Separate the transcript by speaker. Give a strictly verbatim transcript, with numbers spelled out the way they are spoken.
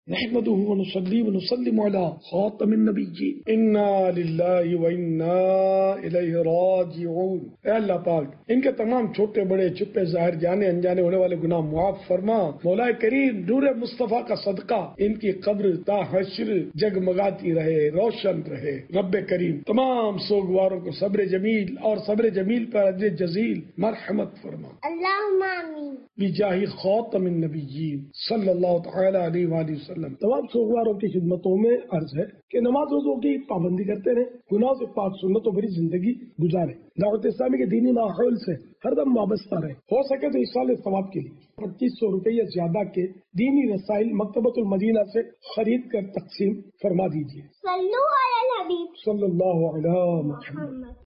Speaker 1: नहमदुहु व नुसल्ली व नुसल्लिमु अला खातमिन नबिय्यीन इन्ना लिल्लाहि व इन्ना इलैहि राजिऊन। ऐ अल्लाह पाक इनके तमाम छोटे बड़े छुपे जाहिर जाने अनजाने होने वाले गुनाह मुआफ फरमा। मौला करीम नूर मुस्तफा का सदका इनकी कब्र ता हश्र जगमगाती रहे, रोशन रहे। रब्बे करीम तमाम सोगवारों को सब्र जमील और सब्र जमील पर अजर जजील मरहमत फरमा।
Speaker 2: अल्लाहुम्मा आमीन।
Speaker 1: बिजाहि खातमिन नबिय्यीन सल्लल्लाहु तआला अलैहि वसल्लम। तमाम सोगवारों की खिदमतों में अर्ज है कि नमाज रोजों की पाबंदी करते रहे, गुनाह से पाक सुन्नतों भरी जिंदगी गुजारे, दावत इस्लामी के दीनी माहौल से हरदम वाबस्ता रहे। हो सके तो इस साल सवाब के लिए पच्चीस सौ रुपए या ज्यादा के दीनी रसाइल मकतबतुल मदीना से खरीद कर तकसीम फरमा दीजिए।
Speaker 2: सल्लु अला नबी
Speaker 1: सल्लल्लाहु अलैहि वसल्लम।